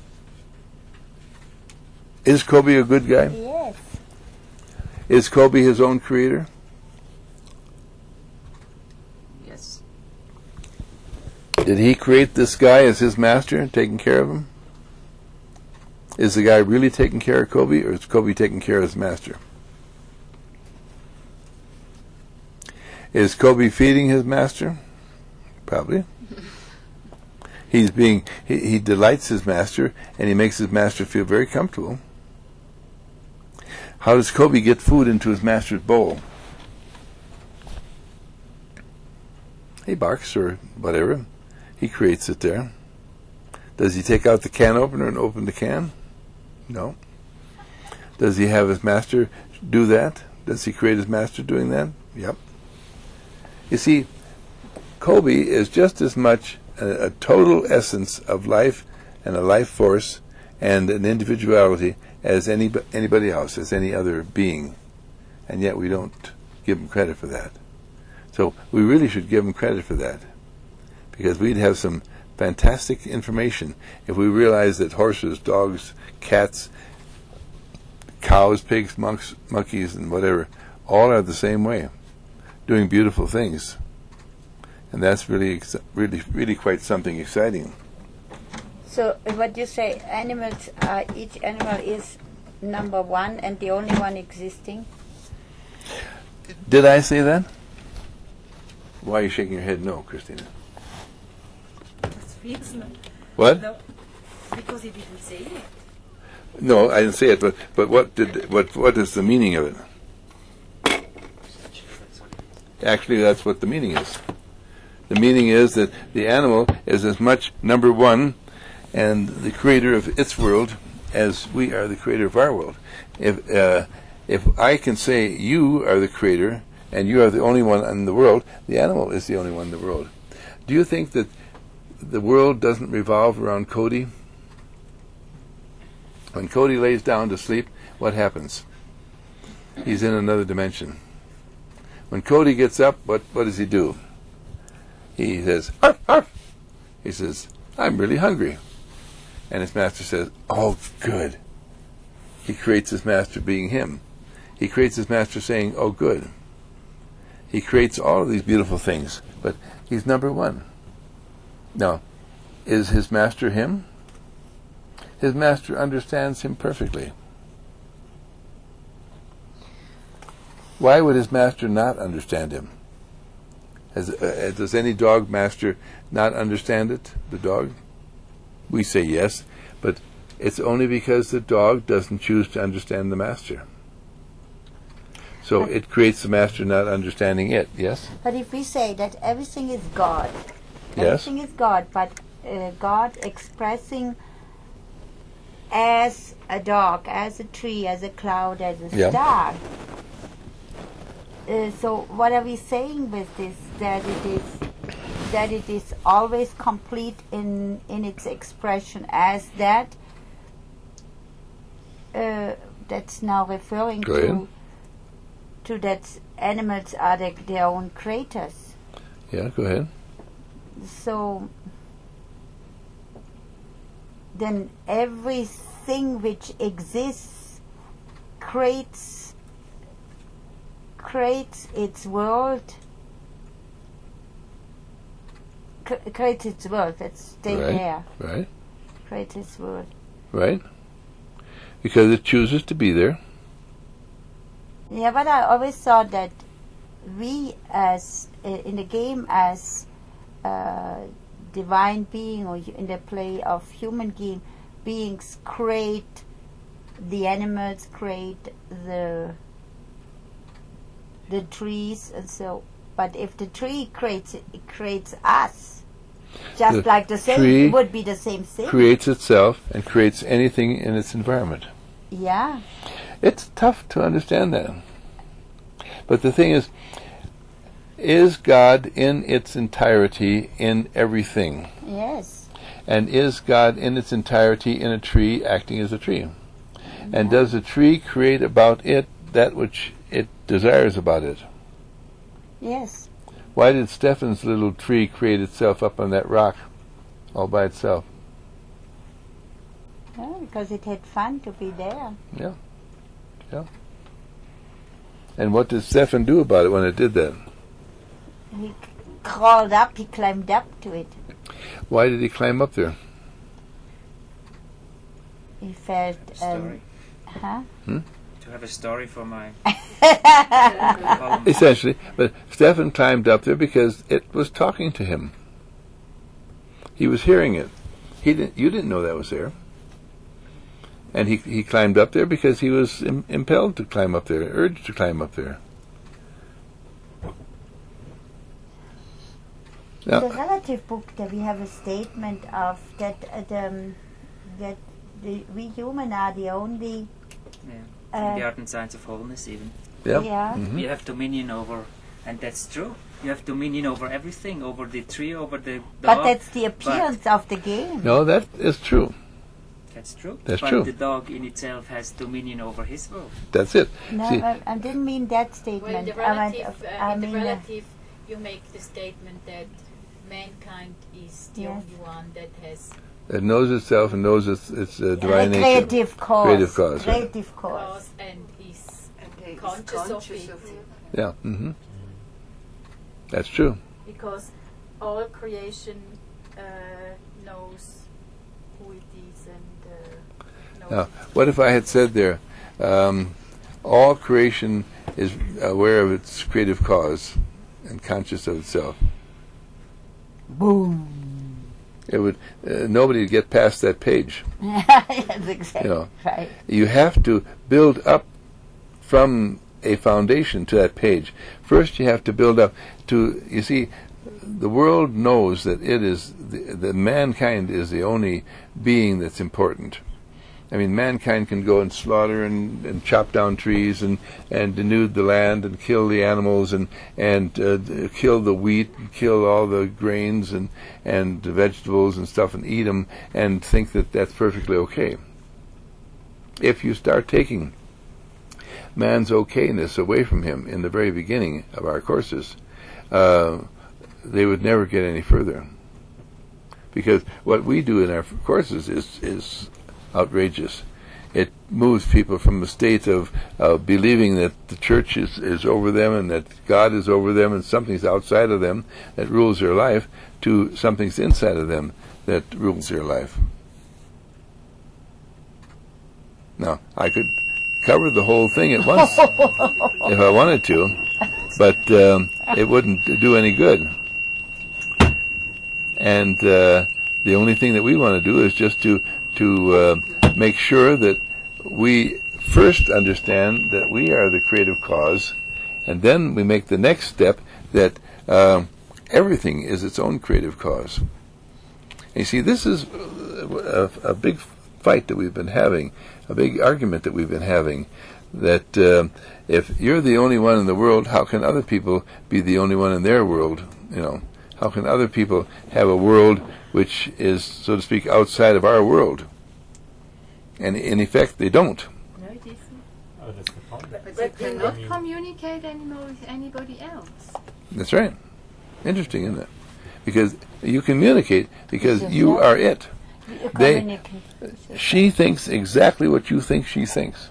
Is Kobe a good guy? Yes. Is Kobe his own creator? Yes. Did he create this guy as his master, taking care of him? Is the guy really taking care of Kobe, or is Kobe taking care of his master? Is Kobe feeding his master? Probably. He's being he, he delights his master, and he makes his master feel very comfortable. How does Kobe get food into his master's bowl? He barks or whatever. He creates it there. Does he take out the can opener and open the can? No. Does he have his master do that? Does he create his master doing that? Yep. You see, Kobe is just as much a, a total essence of life and a life force and an individuality as any anybody else, as any other being. And yet we don't give him credit for that. So we really should give him credit for that, because we'd have some fantastic information if we realized that horses, dogs, cats, cows, pigs, monks, monkeys, and whatever, all are the same way, doing beautiful things. And that's really, ex- really, really quite something exciting. So uh, what you say, animals are, each animal is number one and the only one existing? Did I say that? Why are you shaking your head no, Christina? What? No, because he didn't say it. No, I didn't say it, but, but what did what what is the meaning of it? Actually, that's what the meaning is. The meaning is that the animal is as much number one and the creator of its world as we are the creator of our world. If uh, if I can say you are the creator and you are the only one in the world, the animal is the only one in the world. Do you think that the world doesn't revolve around Cody? When Cody lays down to sleep, what happens? He's in another dimension. When Cody gets up, what, what does he do? He says, arf, arf. He says, I'm really hungry. And his master says, oh, good. he creates his master being him. He creates his master saying, oh, good. He creates all of these beautiful things, but he's number one. Now, is his master him? His master understands him perfectly. Why would his master not understand him? Has, uh, does any dog master not understand it, the dog? We say yes, but it's only because the dog doesn't choose to understand the master. So But- it creates the master not understanding it, yes? But if we say that everything is God, Yes. everything is God, but uh, God expressing as a dog, as a tree, as a cloud, as a Yeah. star. Uh, so what are we saying with this? That it is that it is always complete in in its expression as that. Uh, that's now referring Go to ahead. to that animals are the, their own creators. Yeah, go ahead. So then everything which exists creates creates its world cr- creates its world. Let's stay Right. there. Right, Creates its world. right. Because it chooses to be there. Yeah, but I always thought that we, as uh, in the game, as uh, divine being, or in the play of human being, beings, create the animals, create the the trees, and so. But if the tree creates it, it creates us. Just The like the same, tree it would be the same thing. Creates itself and creates anything in its environment. Yeah. It's tough to understand that. But the thing is, is God in its entirety in everything? Yes. And is God in its entirety in a tree acting as a tree? And does the tree create about it that which it desires about it? Yes. Why did Stephen's little tree create itself up on that rock all by itself? Yeah, because it had fun to be there. Yeah. Yeah. And what did Stephen do about it when it did that? He c- crawled up, he climbed up to it. Why did he climb up there? He felt, um, Story. huh? To have a story for my column. Essentially. But Stephen climbed up there because it was talking to him. He was hearing it. He didn't. You didn't know that was there. And he he climbed up there because he was Im- impelled to climb up there, urged to climb up there. In Now, the relative book, that we have a statement of that uh, the, um, that the, we human are the only. Yeah. Uh, the art and science of wholeness, even. yeah. Yeah. Mhm. You have dominion over, and that's true. You have dominion over everything, over the tree, over the dog. But that's the appearance of the game. No, that is true. That's true. That's but true. the dog in itself has dominion over his world. That's it. No, See, I, I didn't mean that Well, statement. the I meant, relative, uh, uh, I in the mean, uh, relative, you make the statement that mankind is the Yes. only one that has it knows itself and knows its its uh, divine nature. creative cause. Creative cause, right. Creative cause. cause and is Okay, conscious, conscious of it. Yeah. hmm That's true. Because all creation uh, knows who it is and uh, knows. Now, what if I had said there, um, all creation is aware of its creative cause and conscious of itself? Boom. It would uh, nobody would get past that page. That's exactly You know. right. You have to build up from a foundation to that page. First, you have to build up to. You see, the world knows that it is the, the mankind is the only being that's important. I mean, mankind can go and slaughter and, and chop down trees and, and denude the land and kill the animals and and uh, d- kill the wheat and kill all the grains and and the vegetables and stuff and eat them and think that that's perfectly okay. If you start taking man's okayness away from him in the very beginning of our courses, uh, they would never get any further. Because what we do in our courses is is outrageous. it moves people from a state of uh, believing that the church is, is over them and that God is over them and something's outside of them that rules their life to something's inside of them that rules their life. Now, I could cover the whole thing at once if I wanted to, but um, it wouldn't do any good. And uh, the only thing that we want to do is just to to uh, make sure that we first understand that we are the creative cause, and then we make the next step that uh, everything is its own creative cause. And you see, this is a, a big fight that we've been having, a big argument that we've been having, that uh, if you're the only one in the world, how can other people be the only one in their world? You know, how can other people have a world which is, so to speak, outside of our world? And in effect, they don't. No, it isn't. Oh, that's the point. But, but But you you cannot know- communicate anymore with anybody else. That's right. Interesting, isn't it? Because you communicate because Yes, you yeah. are it. You They- communicate. She thinks exactly what you think she thinks.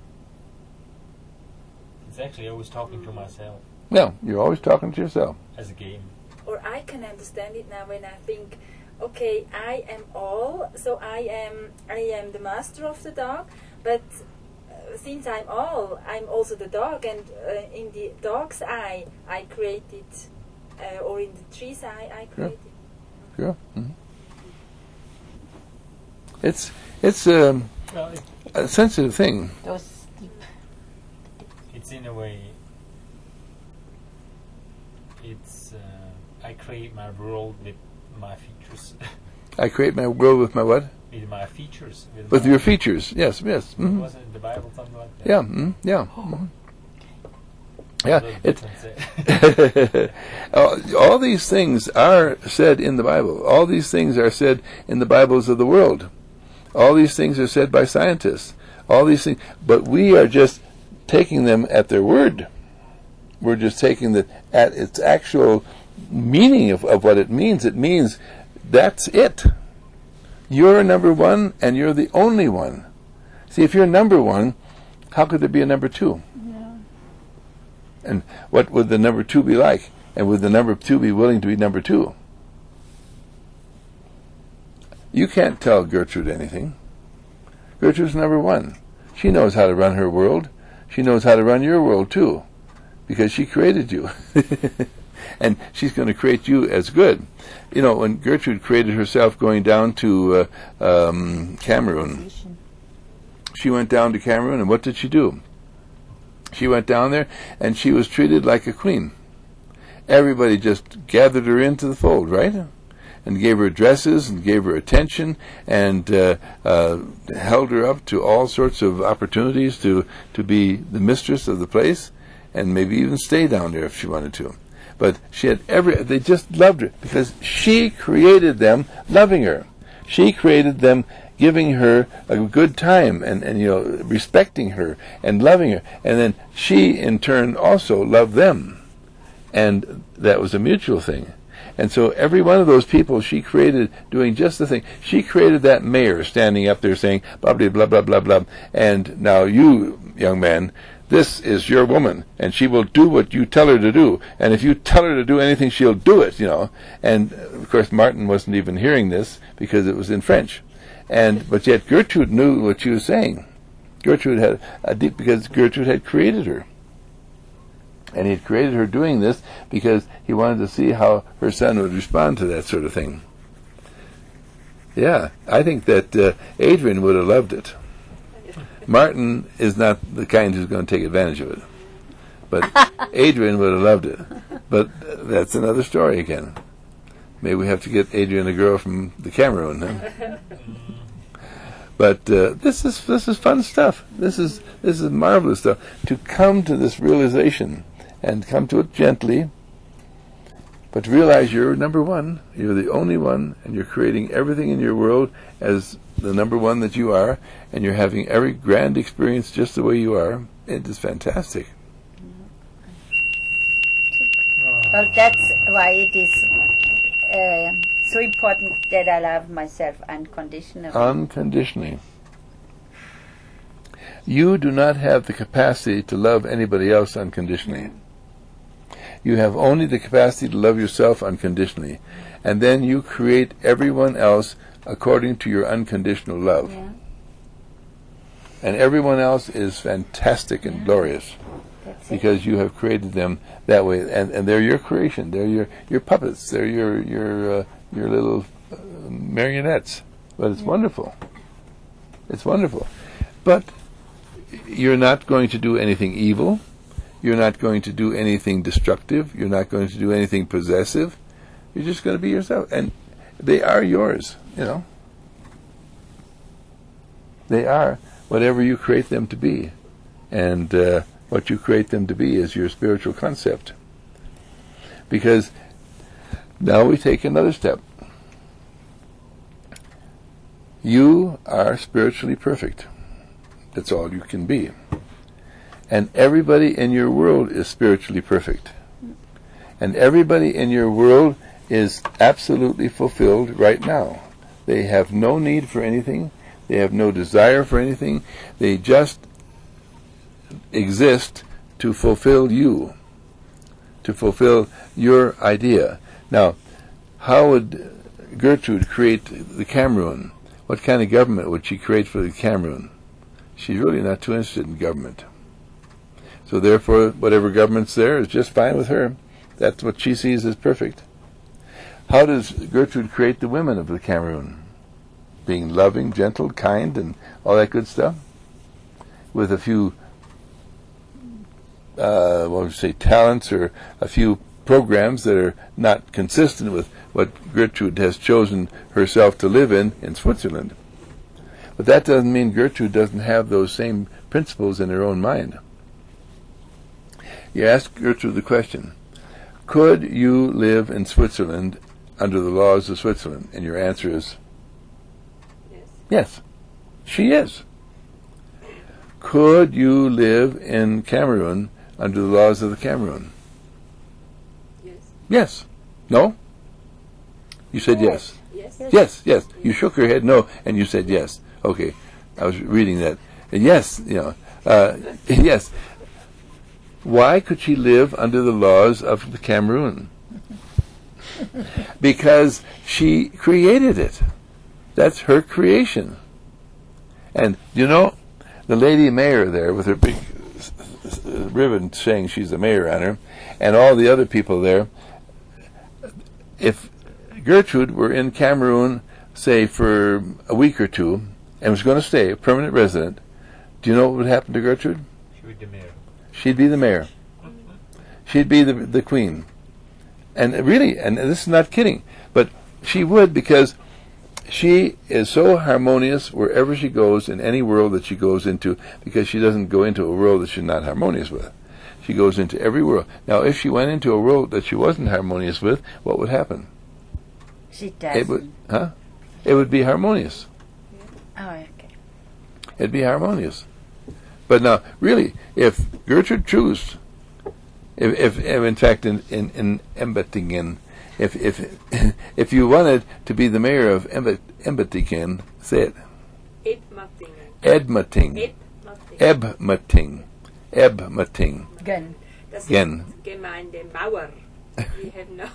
It's actually always talking to myself Yeah, you're always talking to yourself. as a game. Or I can understand it now when I think, okay, I am all, so I am I am the master of the dog, but uh, since I'm all, I'm also the dog, and uh, in the dog's eye, I created, uh, or in the tree's eye, I created. Sure. Mhm. It's it's um, Well, it, a sensitive thing. Those deep. it's in a way. It's uh, I create my world with my features. I create my world with my what? with my features. With, With my, your features. Yes, yes. mhm. Wasn't it in the Bible something like that? Yeah, mhm, yeah. mhm. Yeah, Those it, different, uh, all, all these things are said in the Bible. All these things are said in the Bibles of the world. All these things are said by scientists. All these things, but we are just taking them at their word. We're just taking the at its actual meaning of, of what it means. It means that's it. You're number one, and you're the only one. See, if you're number one, how could there be a number two? And what would the number two be like? And would the number two be willing to be number two? You can't tell Gertrude anything. Gertrude's number one. She knows how to run her world. She knows how to run your world too, because she created you. And she's going to create you as good. You know, when Gertrude created herself going down to uh, um, Cameroon, she went down to Cameroon, and what did she do? She went down there, and she was treated like a queen. Everybody just gathered her into the fold, right? And gave her dresses, and gave her attention, and uh, uh, held her up to all sorts of opportunities to, to be the mistress of the place, and maybe even stay down there if she wanted to. But she had every, they just loved her, because she created them loving her. She created them giving her a good time and, and you know respecting her and loving her, and then she in turn also loved them, and that was a mutual thing. And so every one of those people she created doing just the thing. She created that mayor standing up there saying blah blah blah blah blah blah, and now you, young man, this is your woman, and she will do what you tell her to do, and if you tell her to do anything, she'll do it, you know. And of course Martin wasn't even hearing this because it was in French. And but yet Gertrude knew what she was saying. Gertrude had a deep, because Gertrude had created her, and he had created her doing this because he wanted to see how her son would respond to that sort of thing. Yeah, I think that uh, Adrian would have loved it. Martin is not the kind who's going to take advantage of it, but Adrian would have loved it. But uh, that's another story again. Maybe we have to get Adrian a girl from the Cameroon. Huh? But uh, this is this is fun stuff. This is this is marvelous stuff. To come to this realization and come to it gently, but to realize you're number one. You're the only one, and you're creating everything in your world as the number one that you are, and you're having every grand experience just the way you are. It is fantastic. Well, that's why it is uh, so important that I love myself unconditionally. Unconditionally. You do not have the capacity to love anybody else unconditionally. You have only the capacity to love yourself unconditionally. And then you create everyone else according to your unconditional love. Yeah. And everyone else is fantastic and glorious That's it. because you have created them that way. And, and they're your creation. They're your, your puppets. They're your your uh, your little uh, marionettes. But it's wonderful. It's wonderful. But you're not going to do anything evil. You're not going to do anything destructive. You're not going to do anything possessive. You're just going to be yourself. And they are yours, you know. They are whatever you create them to be. And uh, what you create them to be is your spiritual concept. Because now we take another step. You are spiritually perfect. That's all you can be. And everybody in your world is spiritually perfect. And everybody in your world is absolutely fulfilled right now. They have no need for anything. They have no desire for anything. They just exist to fulfill you, to fulfill your idea. Now, how would Gertrude create the Cameroon? What kind of government would she create for the Cameroon? She's really not too interested in government. So therefore, whatever government's there is just fine with her. That's what she sees as perfect. How does Gertrude create the women of the Cameroon? Being loving, gentle, kind, and all that good stuff? With a few, uh, what would you say, talents or a few programs that are not consistent with what Gertrude has chosen herself to live in in Switzerland. But that doesn't mean Gertrude doesn't have those same principles in her own mind. You ask Gertrude the question, could you live in Switzerland under the laws of Switzerland? And your answer is Yes. yes. She is. Could you live in Cameroon under the laws of the Cameroon? Yes. Yes. No? You said yes. Yes. Yes, yes. You shook your head no, and you said yes. Okay. I was reading that. Yes, you know. Uh, yes. Why could she live under the laws of the Cameroon? Because she created it. That's her creation. And, you know, the lady mayor there with her big s- s- ribbon saying she's the mayor on her, and all the other people there, if Gertrude were in Cameroon, say, for a week or two, and was going to stay, a permanent resident, do you know what would happen to Gertrude? She would be mayor. She'd be the mayor. She'd be the the queen. And really, and this is not kidding, but she would, because she is so harmonious wherever she goes, in any world that she goes into, because she doesn't go into a world that she's not harmonious with. She goes into every world. Now, if she went into a world that she wasn't harmonious with, what would happen? She It doesn't. would, huh? It would be harmonious. Oh, okay. It'd be harmonious. But now, really, if Gertrude chose, if, if, if in fact in in, in Embetingen, if if if you wanted to be the mayor of Embet, Embetingen, say it. Edmatingen. Edmating. Edmatingen. Ebmating. Ebmating. Gun. Das Gen. ist Gemeinde Mauer. We have no.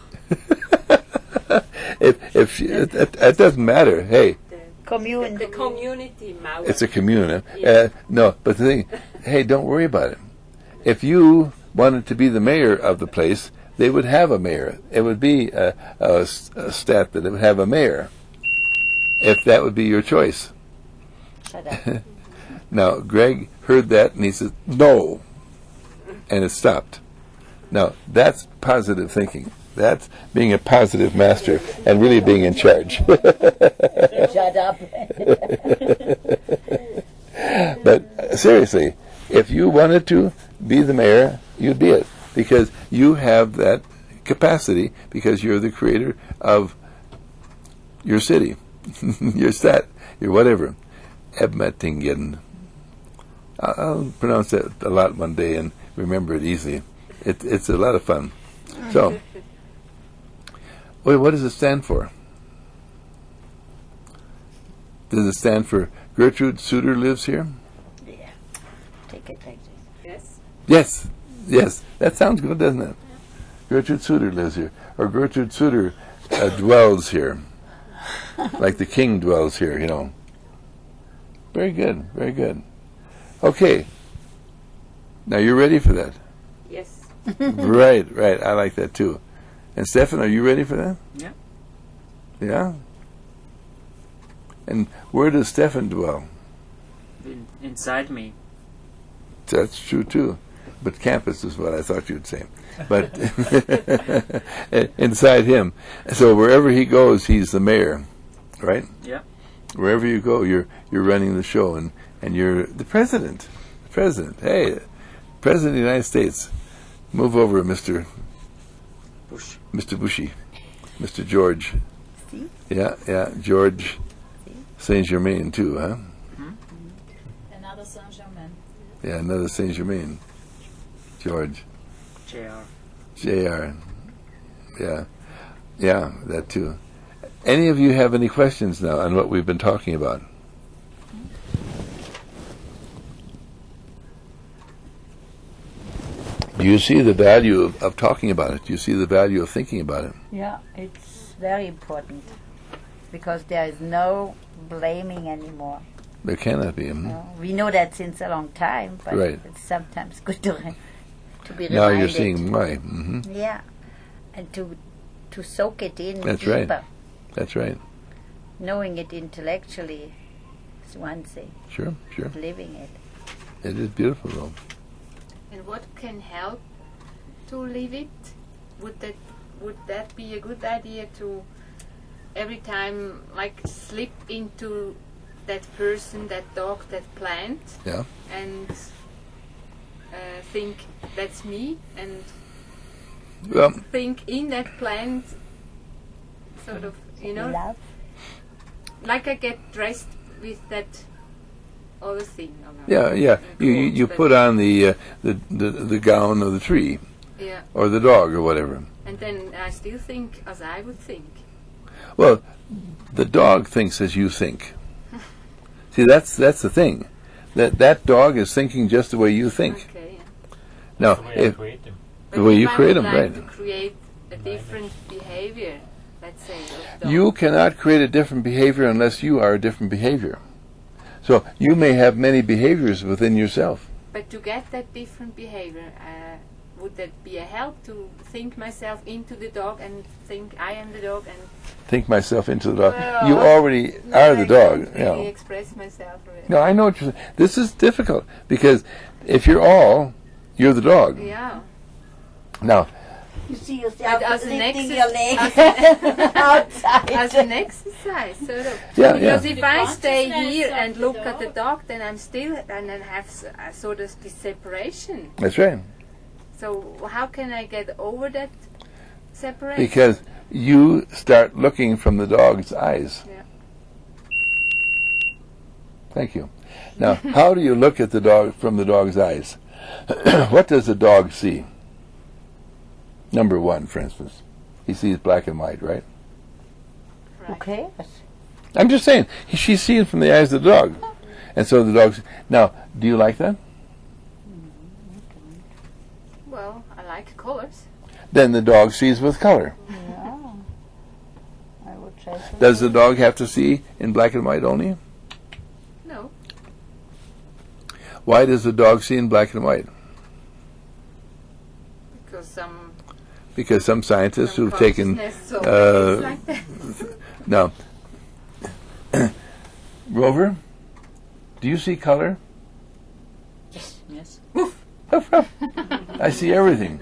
if if she, it, it, it doesn't matter. Hey, Commune. The community Mauer. it's a commune. Huh? Yeah. Uh, no, but the thing, hey, don't worry about it. If you wanted to be the mayor of the place, they would have a mayor. It would be a, a, a stat that it would have a mayor, if that would be your choice. Shut up. Now, Greg heard that and he said, no. And it stopped. Now, that's positive thinking. That's being a positive master and really being in charge. Shut up. But seriously, if you wanted to be the mayor, you'd be it. Because you have that capacity, because you're the creator of your city, your stat, your whatever. Ebmetingen. I'll pronounce that a lot one day and remember it easily. It, it's a lot of fun. So, wait, what does it stand for? Does it stand for Gertrude Suter lives here? Yeah. it like this. Yes. Yes, yes. That sounds good, doesn't it? Gertrude Suter lives here. Or Gertrude Suter uh, dwells here. Like the king dwells here, you know. Very good, very good. Okay. Now you're ready for that? Yes. Right, right. I like that too. And Stefan, are you ready for that? Yeah. Yeah? And where does Stefan dwell? In, inside me. That's true too. But campus is what I thought you'd say. But inside him. So wherever he goes, he's the mayor, right? Yeah. Wherever you go, you're you're running the show, and, and you're the president. The president. Hey, President of the United States. Move over, Mister Bush. Mister Bushy. Mister George. See? Yeah, yeah. George Saint Germain too, huh? Another Saint Germain. Yeah, another Saint Germain. George. J R. J R. Yeah. Yeah, that too. Any of you have any questions now on what we've been talking about? Do you see the value of, of talking about it? Do you see the value of thinking about it? Yeah, it's very important because there is no blaming anymore. There cannot be. hmm? No, we know that since a long time, but Right. it's sometimes good to re- to be Now reminded. you're seeing why. hmm Yeah, and to to soak it in That's deeper. right. That's right. Knowing it intellectually is one thing. Sure, sure. Living it. It is beautiful, though. And what can help to live it? Would that would that be a good idea to every time like slip into that person, that dog, that plant, Yeah. and uh, think that's me, and Well, think in that plant, sort of, you know, Love. like I get dressed with that other thing. or not, yeah, yeah. uh, You you, you clothes, put on the, uh, the the the gown of the tree but- yeah, or the dog or whatever. and then I still think as I would think. Well, the dog thinks as you think. See, that's that's the thing. That that dog is thinking just the way you think. Okay. Yeah. Now, the way I if create them. the way if you I create would them, like right? to create a different behavior, let's say. of dog. You cannot create a different behavior unless you are a different behavior. So you may have many behaviors within yourself. But to get that different behavior, uh, would that be a help to think myself into the dog and think I am the dog and Think myself into the dog. Well, You already are the I dog. can't You really know. express myself. Really. No, I know what you're saying. This is difficult because if you're all, you're the dog. Yeah. Now, You see yourself But as an lifting exercise- your leg as outside. As an exercise, sort of. yeah, Because yeah. if The I stay consciousness here of and the look at the dog. dog, then I'm still and then have s- a sort of this separation. That's right. So how can I get over that separation? Because you start looking from the dog's eyes. Yeah. Thank you. Now, how do you look at the dog from the dog's eyes? What does the dog see? Number one, for instance, he sees black and white, right? Who cares? I'm just saying, he, she's seeing from the eyes of the dog. And so the dog's... Now, do you like that? Well, I like colors. Then the dog sees with color. Yeah. I would say so. Does the dog have to see in black and white only? No. Why does the dog see in black and white? Because some, Because some scientists some who've taken... consciousness or uh, things like that. Now, Rover, do you see color? Yes. I see everything.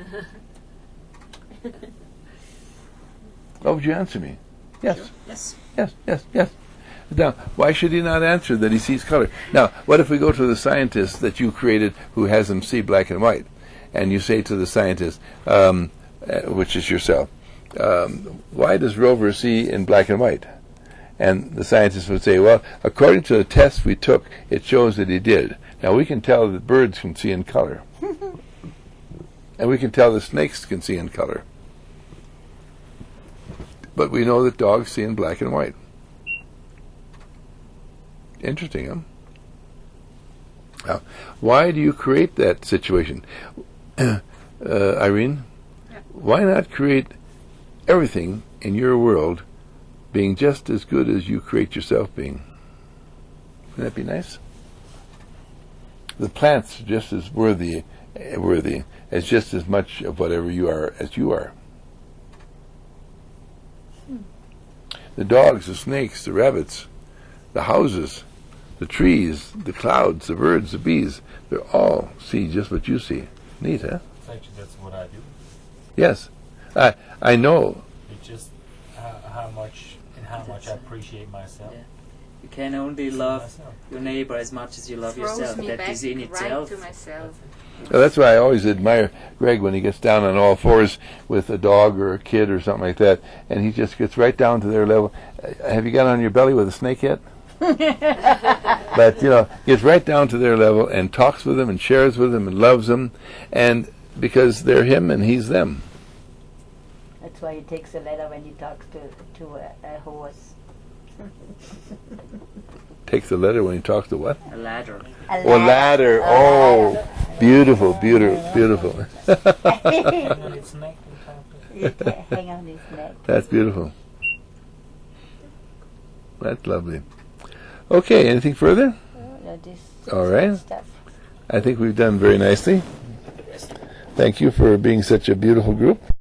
Oh, would you answer me? Yes, Yes. yes, yes, yes. Now, why should he not answer that he sees color? Now, what if we go to the scientist that you created who has him see black and white, and you say to the scientist, um, uh, which is yourself, um, why does Rover see in black and white? And the scientist would say, well, according to the test we took, it shows that he did. Now, we can tell that birds can see in color. And we can tell that snakes can see in color. But we know that dogs see in black and white. Interesting, huh? Now, why do you create that situation? uh, Irene, Yeah. why not create everything in your world being just as good as you create yourself being? Wouldn't that be nice? The plants are just as worthy, uh, worthy as just as much of whatever you are as you are. The dogs, the snakes, the rabbits, the houses, the trees, the clouds, the birds, the bees, they all see just what you see. Neat, huh? Actually, that's what I do. Yes. I I know. It's just how, how much and how much I appreciate myself. Yeah. You can only See love myself. your neighbor as much as you love Throws yourself. me That back is in right itself. to myself. Well, that's why I always admire Greg when he gets down on all fours with a dog or a kid or something like that, and he just gets right down to their level. Uh, have you got on your belly with a snake yet? But, you know, gets right down to their level and talks with them and shares with them and loves them, and because they're him and he's them. That's why he takes a letter when he talks to to a, a horse. Takes the letter when he talks to what? A ladder. A Or ladder. Oh, beautiful, beautiful, beautiful. Hang on its neck and talk to it. You can hang on his neck. That's beautiful. That's lovely. Okay, anything further? Uh, this All right. stuff. I think we've done very nicely. Thank you for being such a beautiful group.